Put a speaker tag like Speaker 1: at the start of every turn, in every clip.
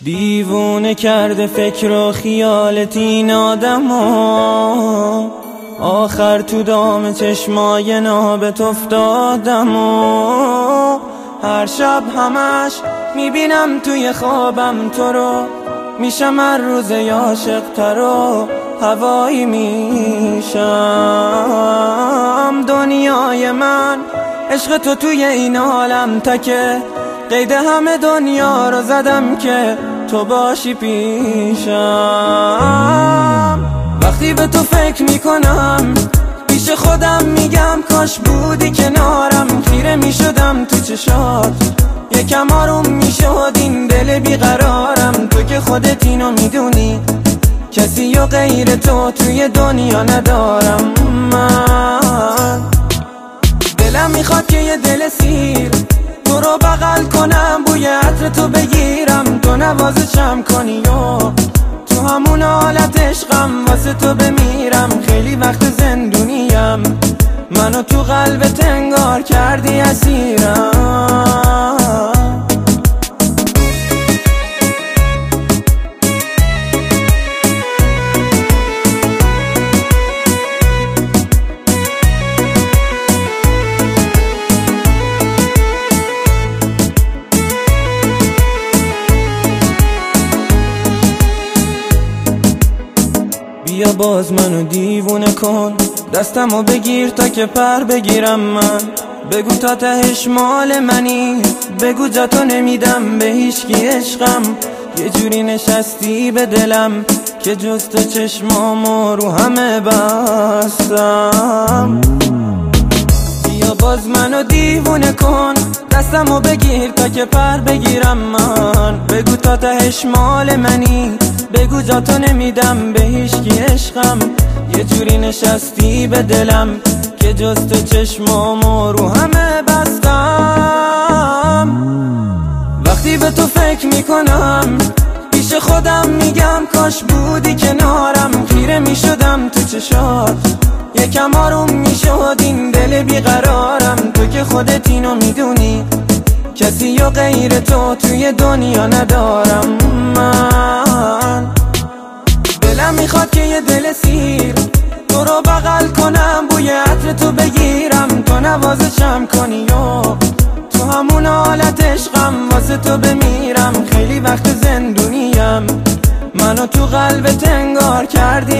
Speaker 1: دیوونه کرده فکر و خیالت این آدمو، آخر تو دام چشمای نابت افتادم و هر شب همش میبینم توی خوابم تو رو، میشم هر روز عاشق تر و هوایی میشم. دنیای من عشق تو توی این عالم تکه، قید همه دنیا رو زدم که تو باشی پیشم. وقتی به تو فکر میکنم پیش خودم میگم کاش بودی کنارم، خیره میشدم تو چشات یکم آروم میشد این دل بیقرارم. تو که خودت اینو میدونی کسی و غیر تو توی دنیا ندارم. من دلم میخواد که یه دل سیر تو رو بغل کنم، بوی عطر تو بگیرم، تو نوازشم کنی و تو همون حالت عشقم واسه تو بمیرم. خیلی وقت زندونیم، منو تو قلبت انگار کردی اسیرم. بیا باز منو دیوونه کن، دستمو بگیر تا که پر بگیرم من. بگو تا تهش مال منی، بگو جا تو نمیدم به هیچکی عشقم. یه جوری نشستی به دلم که جز تو چشمامو رو همه بستم. بیا باز منو دیوونه کن، دستمو بگیر تا که پر بگیرم من. بگو تا تهش مال منی، بگو جا تو نمیدم به هیچکی عشقم. یه جوری نشستی به دلم که جز تو چشمامو رو همه بستم. وقتی به تو فکر میکنم پیش خودم میگم کاش بودی کنارم، خیره میشدم تو چشات یکم آروم میشد این دل بیقرارم. تو که خودت اینو میدونی کسی و غیر تو توی دنیا ندارم. من دلم میخواد که یه دل سیر تو رو بغل کنم، بوی عطر تو بگیرم، تو نوازشم کنی و تو همون حالت عشقم واسه تو بمیرم. خیلی وقت زندونیم، منو تو قلبت انگار کردی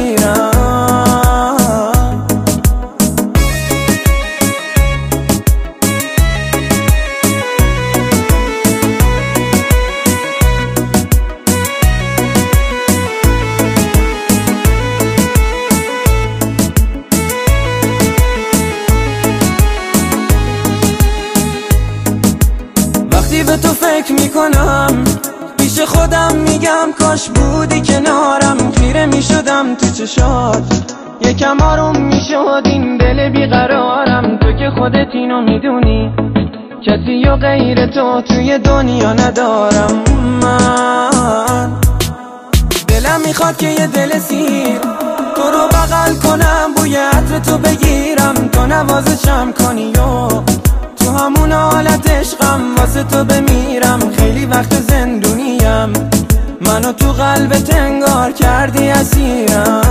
Speaker 1: اسیرم. به تو فکر میکنم پیش خودم میگم کاش بودی کنارم، خیره میشدم تو چشات یکم آروم میشد این دل بیقرارم. تو که خودت اینو میدونی کسی و غیر تو توی دنیا ندارم. من دلم میخواد که یه دل سیر تو رو بغل کنم، بوی عطر تو بگیرم، تو نوازشم کنی و تو همون حالت عشقم واسه تو بمیرم. خیلی وقت زندونیم، منو تو قلبت انگار کردی اسیرم.